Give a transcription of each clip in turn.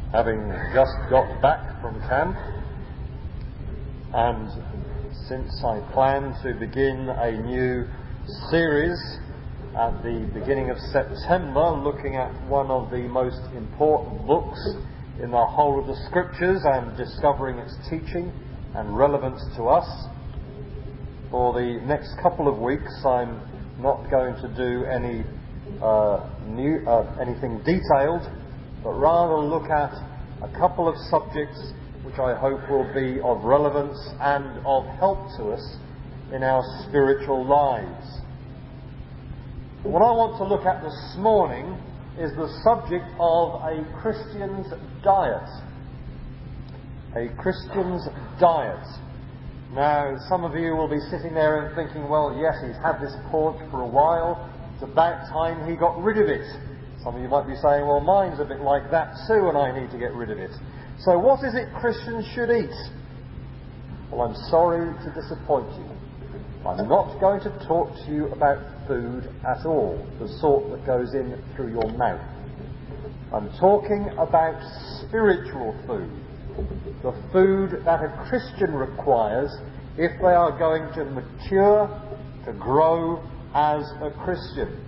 having just got back from camp, and since I plan to begin a new series at the beginning of September, looking at one of the most important books in the whole of the Scriptures and discovering its teaching and relevance to us, for the next couple of weeks I'm not going to do anything detailed, but rather look at a couple of subjects which I hope will be of relevance and of help to us in our spiritual lives. What I want to look at this morning is the subject of a Christian's diet. A Christian's diet. Now, some of you will be sitting there and thinking, well, yes, he's had this porch for a while. It's about time he got rid of it. Some of you might be saying, well, mine's a bit like that too, and I need to get rid of it. So what is it Christians should eat? Well, I'm sorry to disappoint you. I'm not going to talk to you about food at all, the sort that goes in through your mouth. I'm talking about spiritual food, the food that a Christian requires if they are going to mature, to grow as a Christian.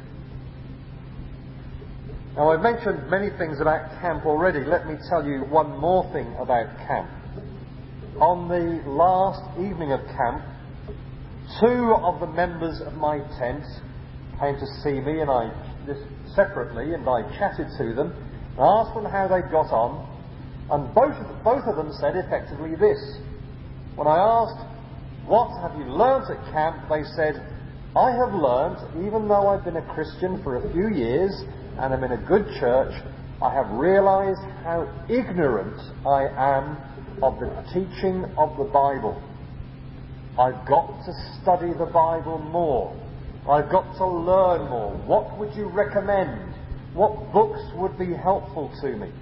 Now, I've mentioned many things about camp already. Let me tell you one more thing about camp. On the last evening of camp, 2 of the members of my tent came to see me, and separately, and I chatted to them and asked them how they got on, and both of them said effectively this. When I asked, what have you learnt at camp, they said, I have learnt, even though I've been a Christian for a few years and I'm in a good church, I have realised how ignorant I am of the teaching of the Bible. I've got to study the Bible more. I've got to learn more. What would you recommend? What books would be helpful to me?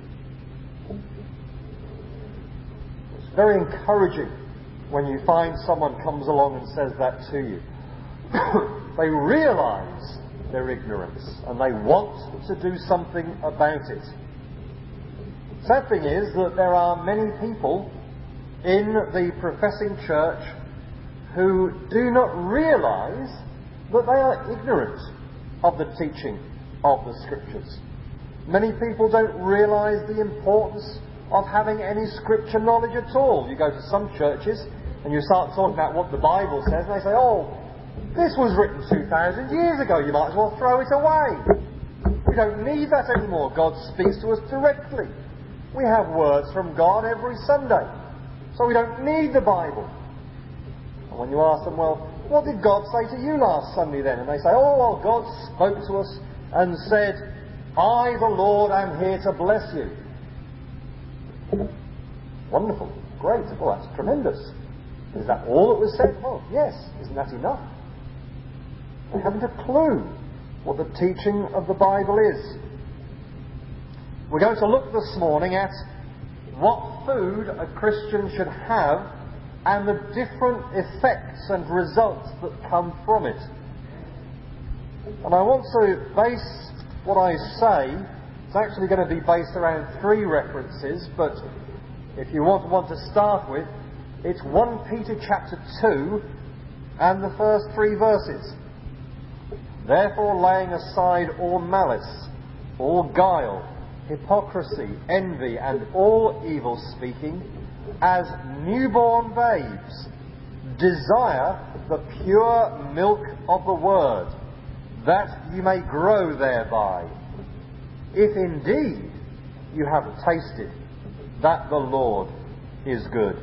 It's very encouraging when you find someone comes along and says that to you. They realise their ignorance and they want to do something about it. Sad thing is that there are many people in the professing church who do not realise that they are ignorant of the teaching of the Scriptures. Many people don't realise the importance of having any Scripture knowledge at all. You go to some churches and you start talking about what the Bible says, and they say, oh, this was written 2,000 years ago, you might as well throw it away. We don't need that anymore. God speaks to us directly. We have words from God every Sunday, so we don't need the Bible. And when you ask them, well, what did God say to you last Sunday then? And they say, oh, well, God spoke to us and said, I, the Lord, am here to bless you. Wonderful. Great. Well, that's tremendous. Is that all that was said? Well, yes. Isn't that enough? They haven't a clue what the teaching of the Bible is. We're going to look this morning at what food a Christian should have and the different effects and results that come from it. And I want to base what I say, it's actually going to be based around 3 references, but if you want to start with, it's 1 Peter chapter 2 and the first 3 verses. Therefore, laying aside all malice, all guile, hypocrisy, envy, and all evil speaking, as newborn babes, desire the pure milk of the Word, that you may grow thereby, if indeed you have tasted that the Lord is good.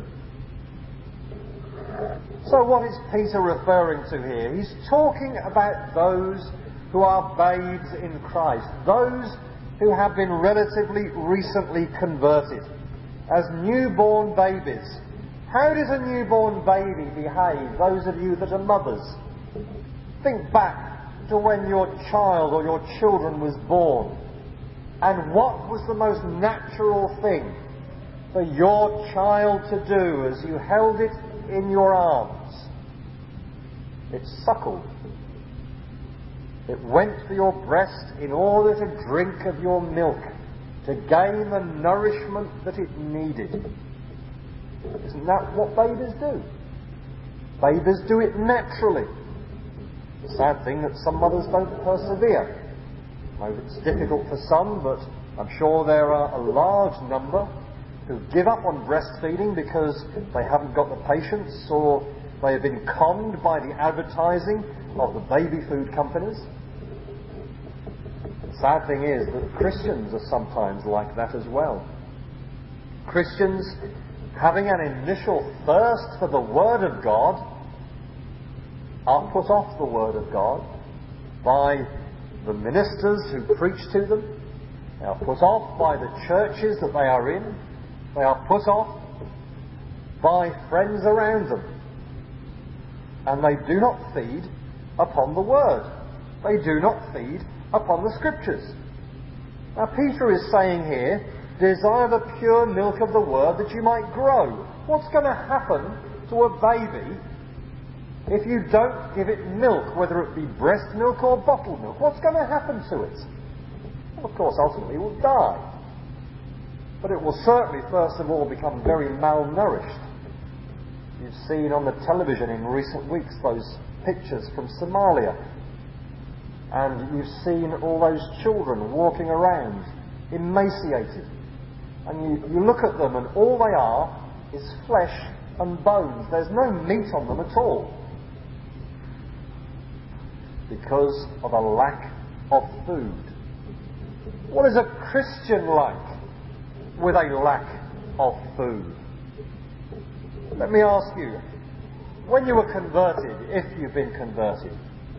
So what is Peter referring to here? He's talking about those who are babes in Christ, those who have been relatively recently converted, as newborn babies. How does a newborn baby behave? Those of you that are mothers, think back to when your child or your children was born, and what was the most natural thing for your child to do as you held it in your arms? It suckled. It went for your breast in order to drink of your milk, to gain the nourishment that it needed. Isn't that what babies do? Babies do it naturally. The sad thing that some mothers don't persevere. I know it's difficult for some, but I'm sure there are a large number who give up on breastfeeding because they haven't got the patience, or they have been conned by the advertising of the baby food companies. The sad thing is that Christians are sometimes like that as well. Christians, having an initial thirst for the Word of God, are put off the Word of God by the ministers who preach to them. They are put off by the churches that they are in. They are put off by friends around them. And they do not feed upon the Word. They do not feed upon the Scriptures. Now Peter is saying here, desire the pure milk of the Word that you might grow. What's going to happen to a baby if you don't give it milk, whether it be breast milk or bottled milk? What's going to happen to it? Well, of course, ultimately it will die. But it will certainly, first of all, become very malnourished. You've seen on the television in recent weeks those pictures from Somalia. And you've seen all those children walking around, emaciated. And you look at them and all they are is flesh and bones. There's no meat on them at all. Because of a lack of food. What is a Christian like with a lack of food? Let me ask you, when you were converted, if you've been converted,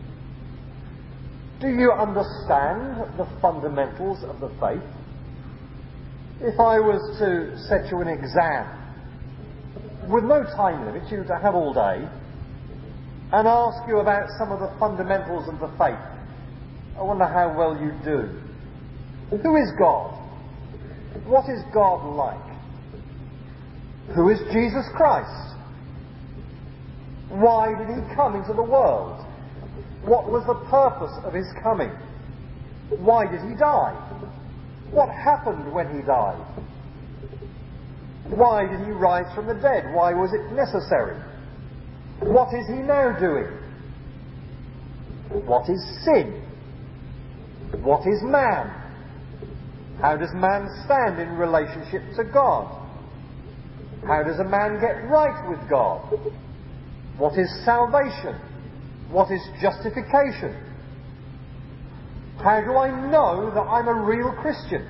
do you understand the fundamentals of the faith? If I was to set you an exam, with no time limit, you to have all day, and ask you about some of the fundamentals of the faith, I wonder how well you do. Who is God? What is God like? Who is Jesus Christ? Why did he come into the world? What was the purpose of his coming? Why did he die? What happened when he died? Why did he rise from the dead? Why was it necessary? What is he now doing? What is sin? What is man? How does man stand in relationship to God? How does a man get right with God? What is salvation? What is justification? How do I know that I'm a real Christian?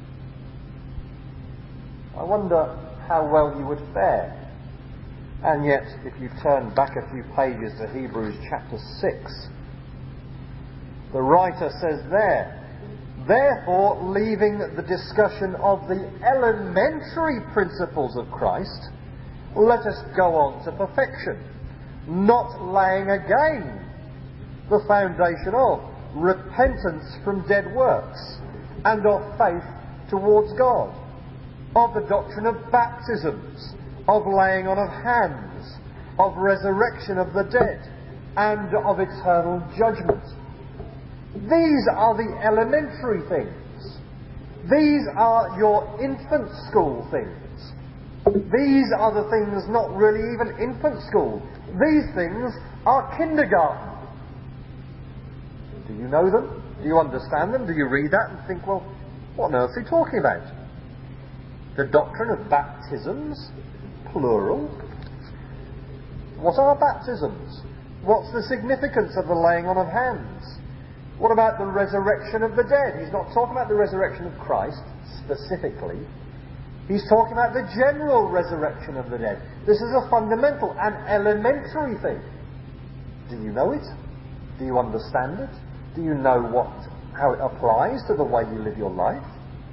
I wonder how well you would fare. And yet, if you turn back a few pages to Hebrews chapter 6, the writer says there, therefore, leaving the discussion of the elementary principles of Christ, let us go on to perfection, not laying again the foundation of repentance from dead works and of faith towards God, of the doctrine of baptisms, of laying on of hands, of resurrection of the dead, and of eternal judgment. These are the elementary things. These are your infant school things. These are the things not really even infant school. These things are kindergarten. Do you know them? Do you understand them? Do you read that and think, well, what on earth are they talking about? The doctrine of baptisms, plural. What are baptisms? What's the significance of the laying on of hands? What about the resurrection of the dead? He's not talking about the resurrection of Christ specifically. He's talking about the general resurrection of the dead. This is a fundamental and elementary thing. Do you know it? Do you understand it? Do you know how it applies to the way you live your life?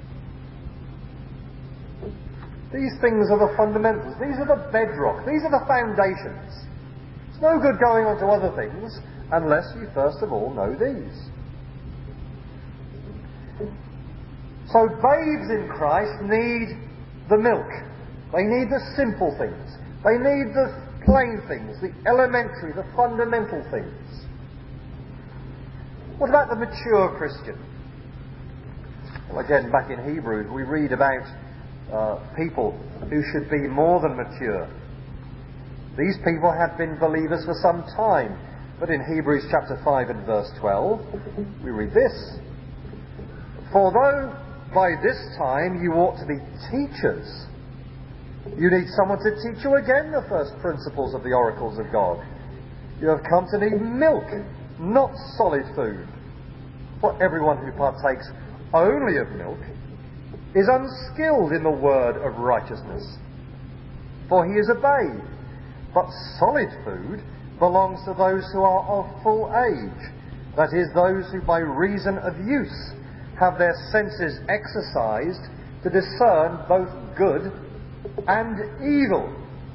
These things are the fundamentals. These are the bedrock. These are the foundations. It's no good going on to other things unless you first of all know these. So babes in Christ need the milk. They need the simple things. They need the plain things, the elementary, the fundamental things. What about the mature Christian? Well, again, back in Hebrews, we read about people who should be more than mature. These people had been believers for some time. But in Hebrews chapter 5 and verse 12, we read this: "For though by this time you ought to be teachers, you need someone to teach you again the first principles of the oracles of God. You have come to need milk, not solid food. For everyone who partakes only of milk is unskilled in the word of righteousness, for he is a babe. But solid food belongs to those who are of full age, that is, those who by reason of use have their senses exercised to discern both good and evil."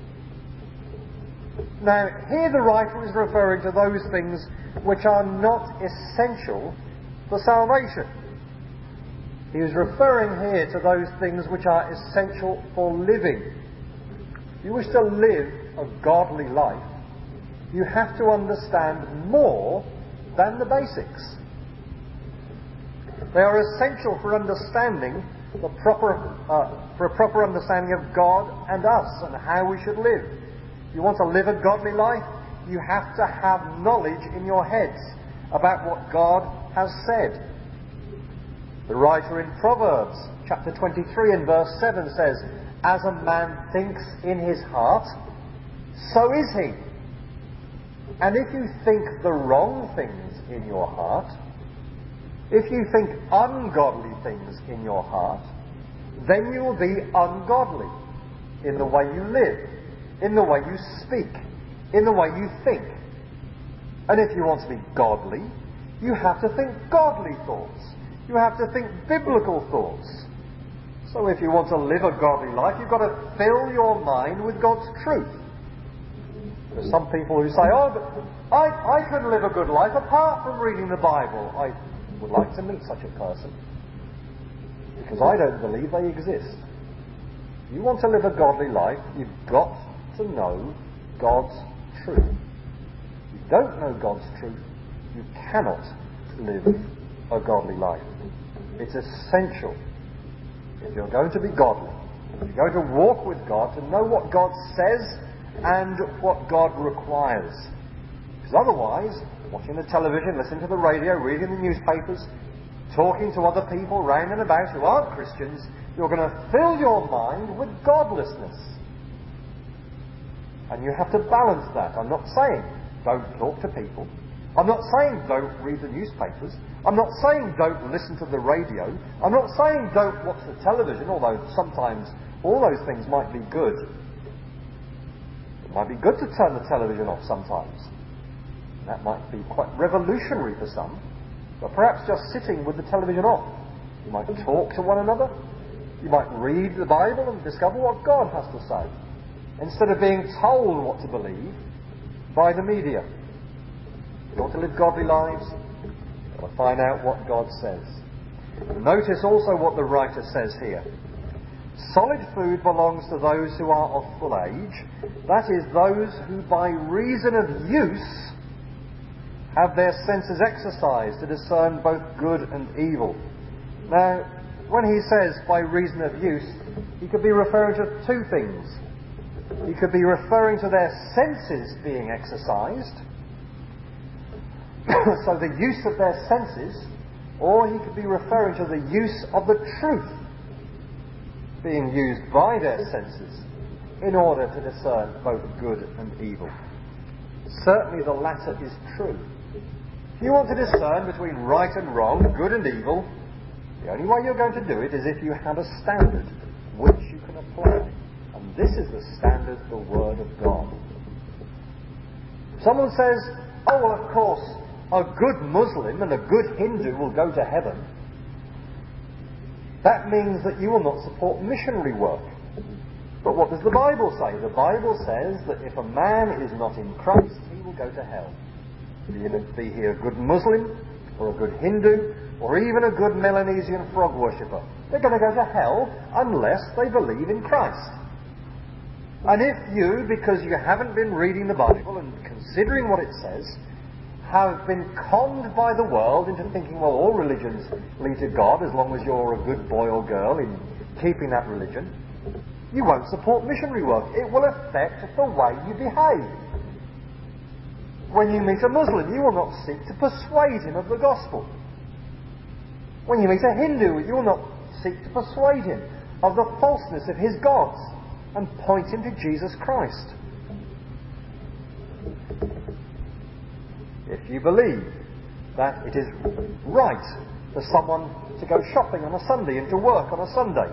Now, here the writer is referring to those things which are not essential for salvation. He is referring here to those things which are essential for living. If you wish to live a godly life, you have to understand more than the basics. They are essential for understanding for a proper understanding of God and us and how we should live. If you want to live a godly life, you have to have knowledge in your heads about what God has said. The writer in Proverbs chapter 23 and verse 7 says, "As a man thinks in his heart, so is he." And if you think the wrong things in your heart, if you think ungodly things in your heart, then you will be ungodly in the way you live, in the way you speak, in the way you think. And if you want to be godly, you have to think godly thoughts. You have to think biblical thoughts. So if you want to live a godly life, you've got to fill your mind with God's truth. There's some people who say, "Oh, but I can live a good life apart from reading the Bible." I would like to meet such a person, because I don't believe they exist. If you want to live a godly life, you've got to know God's truth. If you don't know God's truth, you cannot live a godly life. It's essential, if you're going to be godly, if you're going to walk with God, to know what God says and what God requires. Because otherwise, watching the television, listening to the radio, reading the newspapers, talking to other people round and about who aren't Christians, you're going to fill your mind with godlessness. And you have to balance that. I'm not saying don't talk to people. I'm not saying don't read the newspapers. I'm not saying don't listen to the radio. I'm not saying don't watch the television, although sometimes all those things might be good. It might be good to turn the television off sometimes. That might be quite revolutionary for some. But perhaps just sitting with the television off. You might talk to one another. You might read the Bible and discover what God has to say, instead of being told what to believe by the media. If you want to live godly lives, you've got to find out what God says. Notice also what the writer says here. Solid food belongs to those who are of full age, that is, those who by reason of use have their senses exercised to discern both good and evil. Now, when he says by reason of use, he could be referring to two things. He could be referring to their senses being exercised, so the use of their senses, or he could be referring to the use of the truth being used by their senses in order to discern both good and evil. Certainly the latter is true. If you want to discern between right and wrong, good and evil, the only way you're going to do it is if you have a standard which you can apply. And this is the standard, the Word of God. Someone says, "Oh, well, of course, a good Muslim and a good Hindu will go to heaven." That means that you will not support missionary work. But what does the Bible say? The Bible says that if a man is not in Christ, he will go to hell. Be he a good Muslim, or a good Hindu, or even a good Melanesian frog worshipper. They're going to go to hell unless they believe in Christ. And if you, because you haven't been reading the Bible and considering what it says, have been conned by the world into thinking, well, all religions lead to God as long as you're a good boy or girl in keeping that religion, you won't support missionary work. It will affect the way you behave. When you meet a Muslim, you will not seek to persuade him of the gospel. When you meet a Hindu, you will not seek to persuade him of the falseness of his gods and point him to Jesus Christ. If you believe that it is right for someone to go shopping on a Sunday and to work on a Sunday,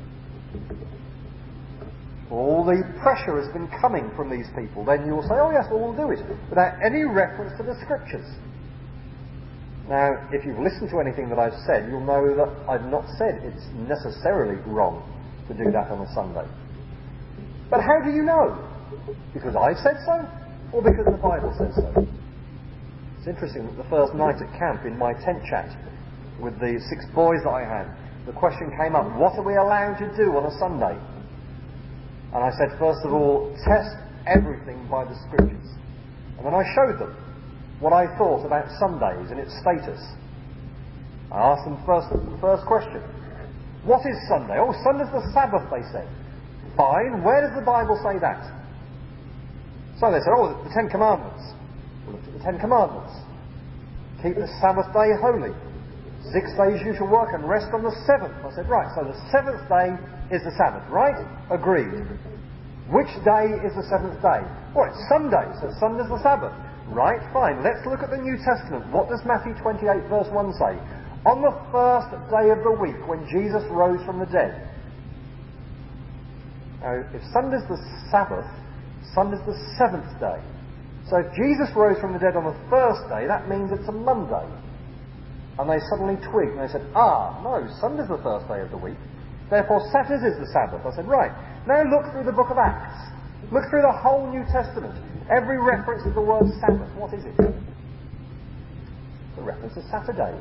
all the pressure has been coming from these people, then you will say, oh yes, well, we'll do it, without any reference to the Scriptures. Now, if you've listened to anything that I've said, you'll know that I've not said it's necessarily wrong to do that on a Sunday. But how do you know? Because I said so, or because the Bible says so? It's interesting that the first night at camp, in my tent chat with the 6 boys that I had, the question came up, what are we allowed to do on a Sunday? And I said, first of all, test everything by the Scriptures. And then I showed them what I thought about Sundays and its status. I asked them the first question. What is Sunday? Oh, Sunday's the Sabbath, they said. Fine, where does the Bible say that? So they said, oh, the 10 Commandments. We looked at the 10 Commandments. Keep the Sabbath day holy. 6 days you shall work and rest on the 7th. I said, right, so the 7th day is the Sabbath, right? Agreed. Which day is the 7th day? Well, it's Sunday, so Sunday's the Sabbath. Right, fine. Let's look at the New Testament. What does Matthew 28 verse 1 say? On the first day of the week, when Jesus rose from the dead. Now, if Sunday's the Sabbath, Sunday's the 7th day. So if Jesus rose from the dead on the first day, that means it's a Monday. And they suddenly twigged and they said, no, Sunday's the first day of the week. Therefore Saturday is the Sabbath. I said, right. Now look through the book of Acts. Look through the whole New Testament. Every reference to the word Sabbath, what is it? The reference to Saturday.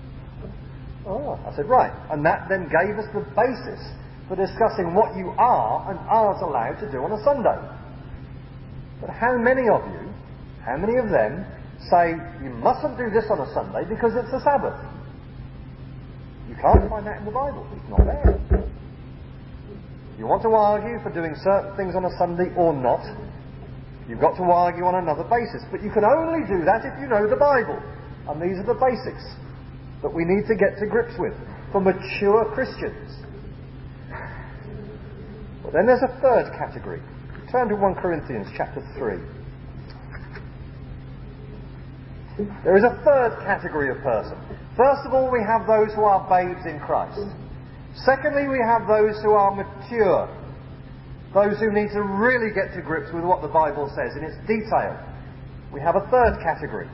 I said, right. And that then gave us the basis for discussing what you are and aren't allowed to do on a Sunday. But how many of them say you mustn't do this on a Sunday because it's a Sabbath? You can't find that in the Bible. It's not there. You want to argue for doing certain things on a Sunday or not, you've got to argue on another basis. But you can only do that if you know the Bible. And these are the basics that we need to get to grips with for mature Christians. But then there's a third category. Turn to 1 Corinthians chapter 3. There is a third category of person. First of all, we have those who are babes in Christ. Secondly, we have those who are mature. Those who need to really get to grips with what the Bible says in its detail. We have a third category.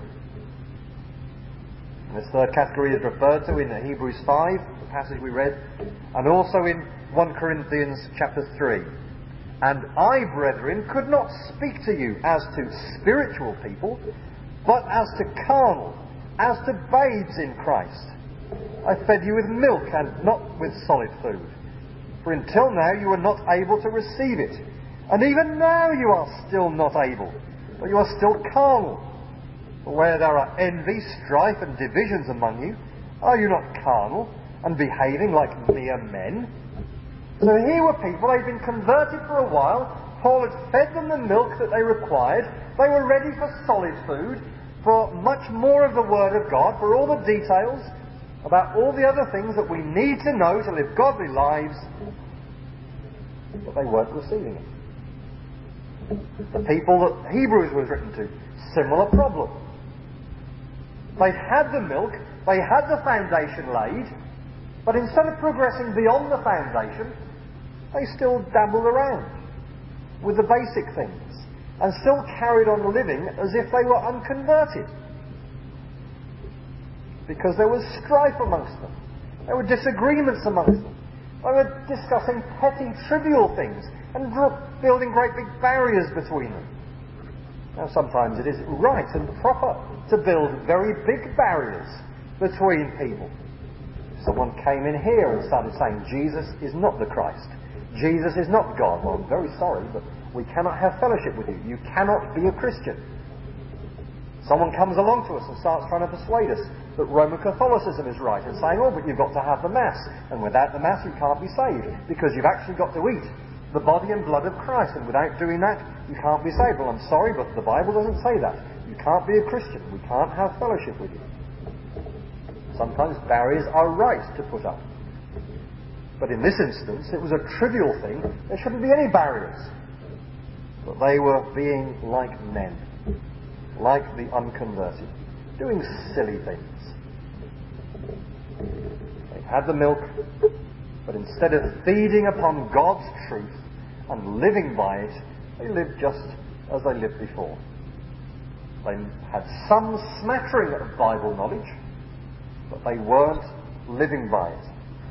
And this third category is referred to in Hebrews 5, the passage we read, and also in 1 Corinthians chapter 3. And I, brethren, could not speak to you as to spiritual people, but as to carnal, as to babes in Christ. I fed you with milk and not with solid food. For until now you were not able to receive it. And even now you are still not able, but you are still carnal. For where there are envy, strife and divisions among you, are you not carnal and behaving like mere men? So here were people, they'd been converted for a while. Paul had fed them the milk that they required. They were ready for solid food, for much more of the Word of God, for all the details about all the other things that we need to know to live godly lives, but they weren't receiving it. The people that Hebrews was written to, similar problem. They had the milk, they had the foundation laid, but instead of progressing beyond the foundation, they still dabbled around with the basic things and still carried on living as if they were unconverted. Because there was strife amongst them. There were disagreements amongst them. They were discussing petty, trivial things and building great big barriers between them. Now sometimes it is right and proper to build very big barriers between people. If someone came in here and started saying Jesus is not the Christ, Jesus is not God, well, I'm very sorry, but we cannot have fellowship with you. You cannot be a Christian. Someone comes along to us and starts trying to persuade us that Roman Catholicism is right and saying, oh, but you've got to have the Mass, and without the Mass you can't be saved because you've actually got to eat the body and blood of Christ, and without doing that you can't be saved. Well, I'm sorry, but the Bible doesn't say that. You can't be a Christian. We can't have fellowship with you. Sometimes barriers are right to put up. But in this instance, it was a trivial thing. There shouldn't be any barriers. But they were being like men, like the unconverted, doing silly things. They had the milk, but instead of feeding upon God's truth and living by it, they lived just as they lived before. They had some smattering of Bible knowledge, but they weren't living by it.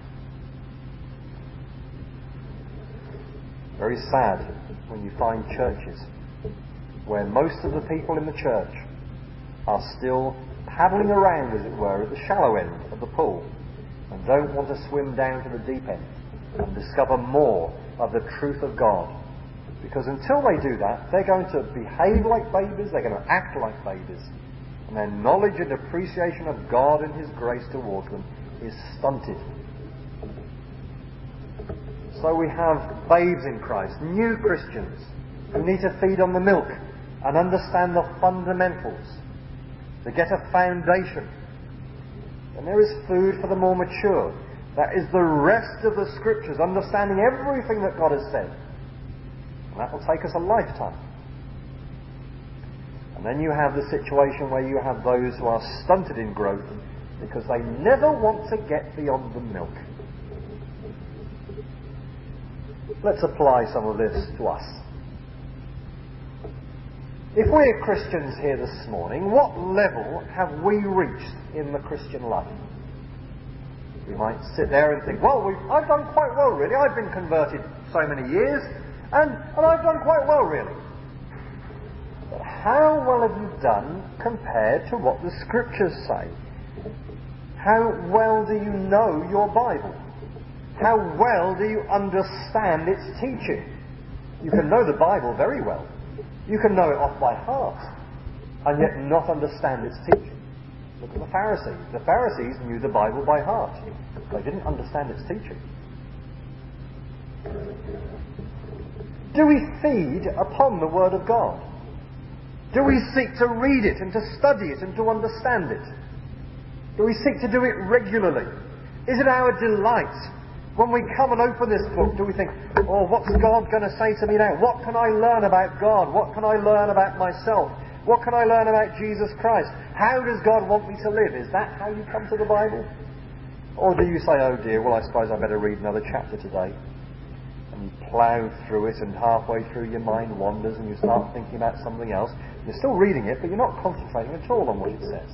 Very sad when you find churches where most of the people in the church are still paddling around, as it were, at the shallow end of the pool and don't want to swim down to the deep end and discover more of the truth of God. Because until they do that, they're going to behave like babies, they're going to act like babies, and their knowledge and appreciation of God and His grace towards them is stunted. So we have babes in Christ, new Christians, who need to feed on the milk and understand the fundamentals, to get a foundation. And there is food for the more mature. That is the rest of the Scriptures, understanding everything that God has said. And that will take us a lifetime. And then you have the situation where you have those who are stunted in growth because they never want to get beyond the milk. Let's apply some of this to us. If we're Christians here this morning, what level have we reached in the Christian life? We might sit there and think, well, I've done quite well really. I've been converted so many years, and I've done quite well really. But how well have you done compared to what the Scriptures say? How well do you know your Bible? How well do you understand its teaching? You can know the Bible very well. You can know it off by heart, and yet not understand its teaching. Look at the Pharisees. The Pharisees knew the Bible by heart. They didn't understand its teaching. Do we feed upon the Word of God? Do we seek to read it and to study it and to understand it? Do we seek to do it regularly? Is it our delight? When we come and open this book, do we think, oh, what's God going to say to me now? What can I learn about God? What can I learn about myself? What can I learn about Jesus Christ? How does God want me to live? Is that how you come to the Bible? Or do you say, oh dear, well I suppose I better read another chapter today? And you plough through it, and halfway through your mind wanders and you start thinking about something else. You're still reading it, but you're not concentrating at all on what it says.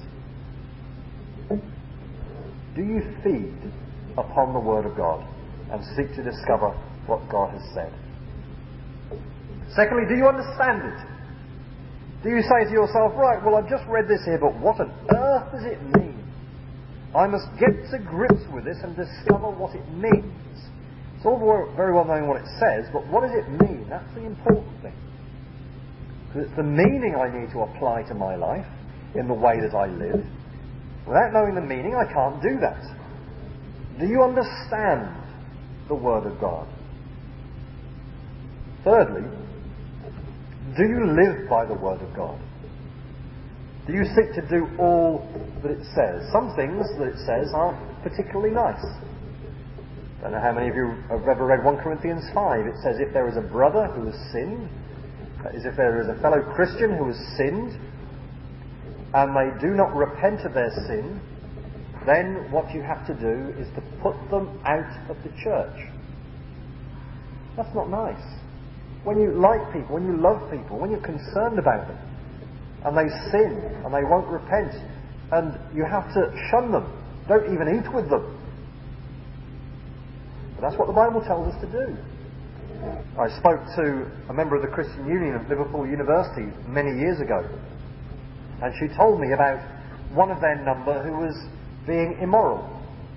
Do you feed upon the Word of God and seek to discover what God has said? Secondly, do you understand it? Do you say to yourself, right, well I've just read this here, but what on earth does it mean? I must get to grips with this and discover what it means. It's all very well knowing what it says, but what does it mean? That's the important thing. Because it's the meaning I need to apply to my life in the way that I live. Without knowing the meaning, I can't do that. Do you understand the Word of God? Thirdly, do you live by the Word of God? Do you seek to do all that it says? Some things that it says aren't particularly nice. I don't know how many of you have ever read 1 Corinthians 5. It says if there is a brother who has sinned, that is, if there is a fellow Christian who has sinned, and they do not repent of their sin, then what you have to do is to put them out of the church. That's not nice. When you like people, when you love people, when you're concerned about them, and they sin, and they won't repent, and you have to shun them, don't even eat with them. But that's what the Bible tells us to do. I spoke to a member of the Christian Union of Liverpool University many years ago, and she told me about one of their number who was being immoral.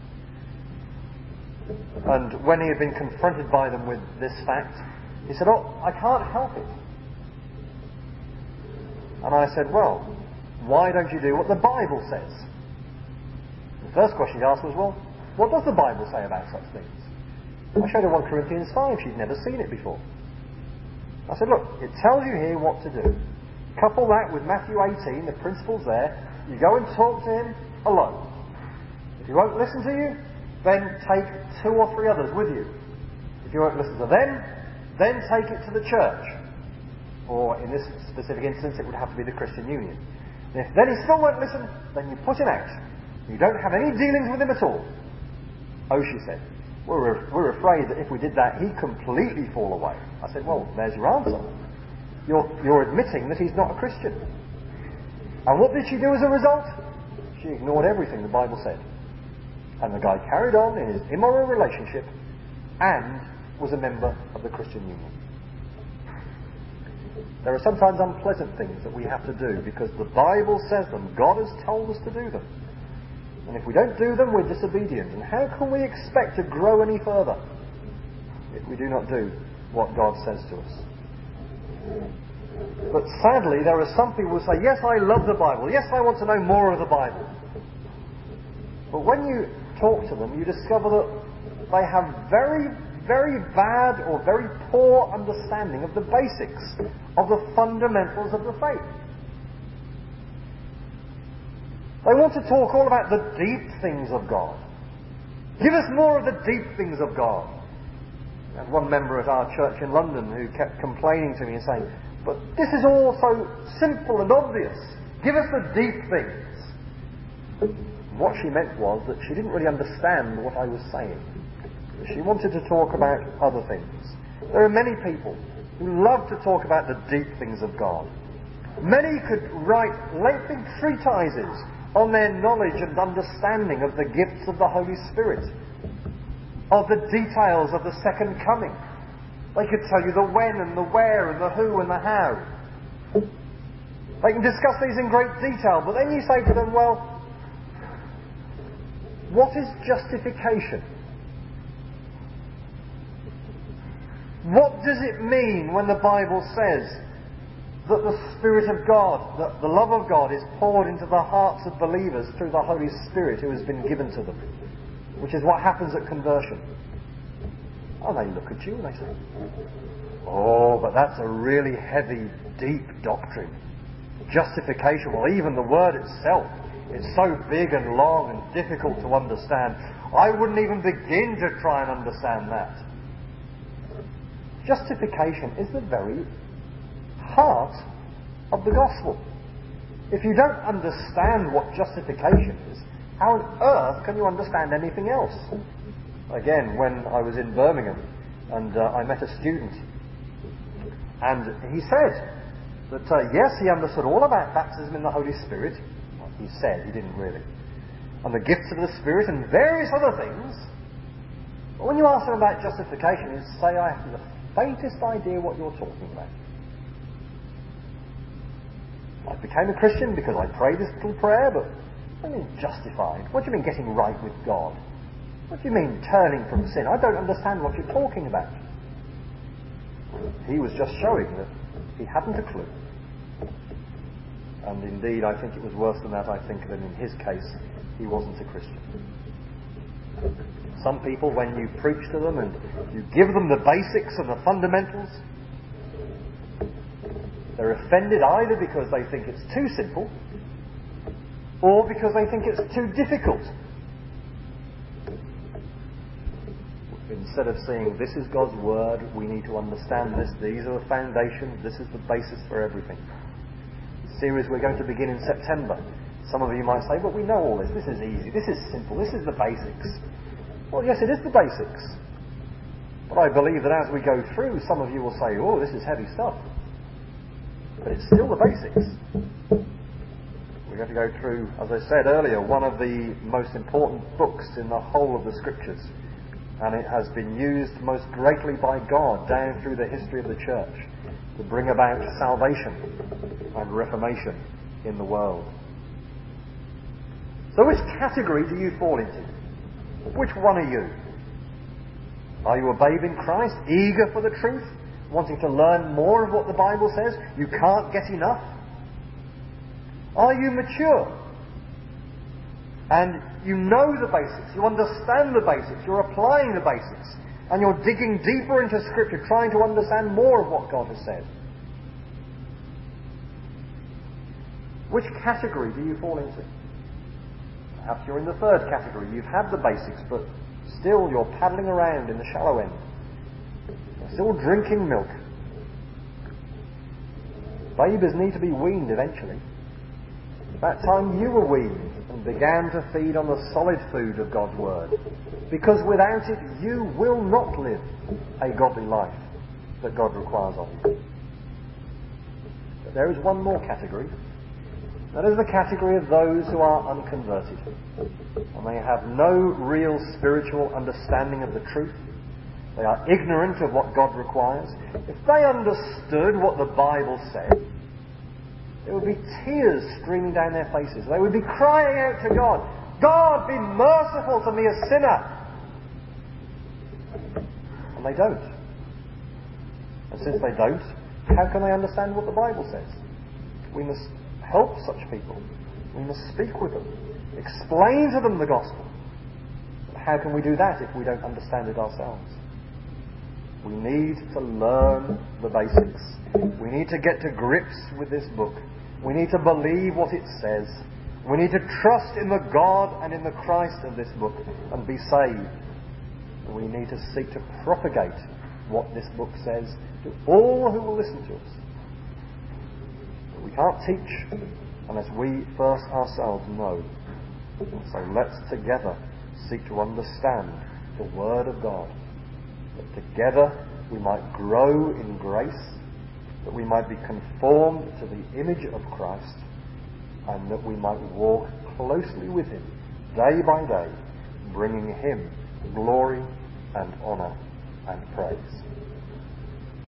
And when he had been confronted by them with this fact, he said, oh, I can't help it. And I said, well, why don't you do what the Bible says? The first question she asked was, well, what does the Bible say about such things? I showed her 1 Corinthians 5. She'd never seen it before. I said, look, it tells you here what to do. Couple that with Matthew 18, the principles there. You go and talk to him alone. If he won't listen to you, then take 2 or 3 others with you. If you won't listen to them, then take it to the church. Or in this specific instance, it would have to be the Christian Union. And if then he still won't listen, then you put him out. You don't have any dealings with him at all. Oh, she said, we're afraid that if we did that, he'd completely fall away. I said, well, there's your answer. You're admitting that he's not a Christian. And what did she do as a result? She ignored everything the Bible said. And the guy carried on in his immoral relationship and was a member of the Christian Union. There are sometimes unpleasant things that we have to do because the Bible says them. God has told us to do them. And if we don't do them, we're disobedient. And how can we expect to grow any further if we do not do what God says to us? But sadly, there are some people who say, yes, I love the Bible. Yes, I want to know more of the Bible. But when you talk to them, you discover that they have very, very bad or very poor understanding of the basics, of the fundamentals of the faith. They want to talk all about the deep things of God. Give us more of the deep things of God. There's one member at our church in London who kept complaining to me and saying, but this is all so simple and obvious. Give us the deep things. What she meant was that she didn't really understand what I was saying. She wanted to talk about other things. There are many people who love to talk about the deep things of God. Many could write lengthy treatises on their knowledge and understanding of the gifts of the Holy Spirit, of the details of the second coming. They could tell you the when and the where and the who and the how. They can discuss these in great detail, but then you say to them, well, what is justification? What does it mean when the Bible says that the Spirit of God, that the love of God is poured into the hearts of believers through the Holy Spirit who has been given to them, which is what happens at conversion? Oh, they look at you and they say, oh, but that's a really heavy, deep doctrine. Justification, well, even the word itself is so big and long and difficult to understand. I wouldn't even begin to try and understand that. Justification is the very heart of the gospel. If you don't understand what justification is, how on earth can you understand anything else? Again, when I was in Birmingham and I met a student, and he said that yes, he understood all about baptism in the Holy Spirit. Well, he said, he didn't really. And the gifts of the Spirit and various other things. But when you ask him about justification, he'd say, I haven't the faintest idea what you're talking about. I became a Christian because I prayed this little prayer, but what do you mean justified? What do you mean getting right with God? What do you mean turning from sin? I don't understand what you're talking about. He was just showing that he hadn't a clue. And indeed, I think it was worse than that. I think that in his case, he wasn't a Christian. Some people, when you preach to them and you give them the basics and the fundamentals, they're offended either because they think it's too simple or because they think it's too difficult. Instead of saying, this is God's Word, we need to understand this, these are the foundations, this is the basis for everything. The series we're going to begin in September. Some of you might say, but we know all this is easy, this is simple, this is the basics. Well, yes, it is the basics. But I believe that as we go through, some of you will say, oh, this is heavy stuff. But it's still the basics. We're going to go through, as I said earlier, one of the most important books in the whole of the Scriptures. And it has been used most greatly by God down through the history of the church to bring about salvation and reformation in the world. So which category do you fall into? Which one are you? Are you a babe in Christ, eager for the truth, wanting to learn more of what the Bible says? You can't get enough? Are you mature? And you know the basics, you understand the basics, you're applying the basics, and you're digging deeper into Scripture, trying to understand more of what God has said. Which category do you fall into? Perhaps you're in the third category. You've had the basics, but still you're paddling around in the shallow end. You're still drinking milk. Babies need to be weaned eventually. That time you were weaned and began to feed on the solid food of God's Word. Because without it, you will not live a godly life that God requires of you. But there is one more category. That is the category of those who are unconverted. And they have no real spiritual understanding of the truth. They are ignorant of what God requires. If they understood what the Bible said, there would be tears streaming down their faces. They would be crying out to God, God, be merciful to me, a sinner. And they don't. And since they don't, how can they understand what the Bible says? We must help such people. We must speak with them. Explain to them the gospel. But how can we do that if we don't understand it ourselves? We need to learn the basics. We need to get to grips with this book. We need to believe what it says. We need to trust in the God and in the Christ of this book and be saved. And we need to seek to propagate what this book says to all who will listen to us. But we can't teach unless we first ourselves know. And so let's together seek to understand the Word of God. That together we might grow in grace, that we might be conformed to the image of Christ, and that we might walk closely with Him day by day, bringing Him glory and honour and praise.